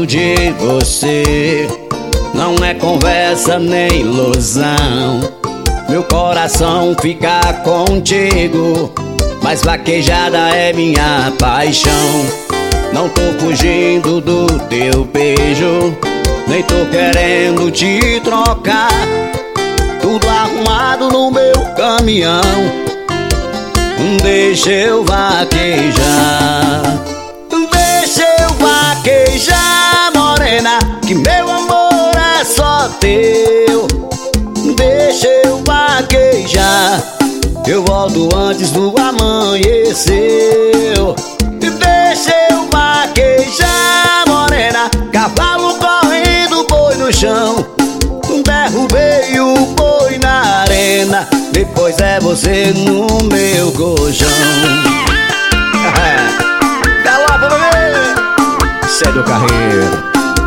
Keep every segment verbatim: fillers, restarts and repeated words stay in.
gosto de você. Não é conversa nem ilusão. Meu coração fica contigo, mas vaquejada é minha paixão. Não tô fugindo do teu beijo, nem tô querendo te trocar. Tudo arrumado no meu caminhão, deixa eu vaquejar. Deixa eu vaquejar, morena, que meu amor é só teu. Deixa eu vaquejar, eu volto antes do amanhecer. Deixa eu vaquejar, morena, cavalo correndo, boi no chão. Derrubei o boi na arena, depois é você no meu colchão. Galopa, bebê! Cê é do carreiro.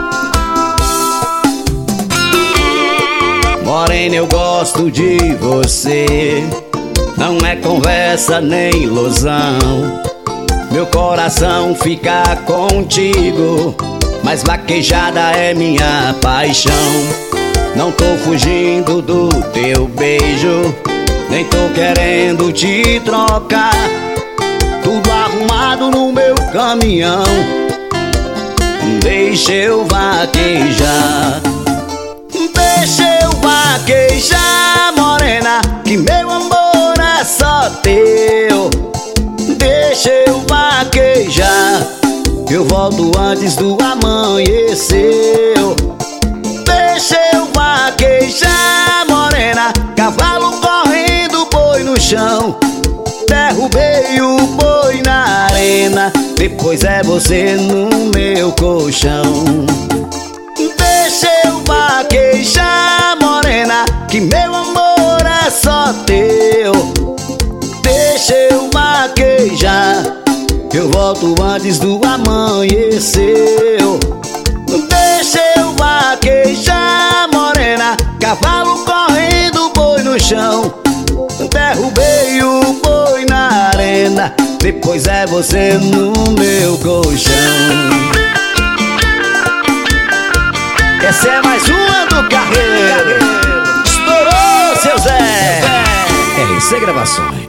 Morena, eu gosto de você. Não é conversa nem ilusão. Meu coração fica contigo, mas vaquejada é minha paixão. Não tô fugindo do teu beijo, nem tô querendo te trocar. Tudo arrumado no meu caminhão, deixa eu vaquejar. Deixa eu vaquejar, morena, que meu amor é só teu. Deixa eu vaquejar, eu volto antes do amanhecer. Deixa eu vaquejar, morena, cavalo correndo, boi no chão. Derrubei o boi na arena, depois é você no meu colchão. Deixa eu vaquejar, morena, que meu amor é só teu. Deixa eu vaquejar, eu volto antes do amanhecer. Deixa eu vaquejar, morena, cavalo correndo, boi no chão. Derrubei o boi na arena, depois é você no meu colchão. Essa é mais uma do carreiro. Estourou, seu Zé. R C Gravações.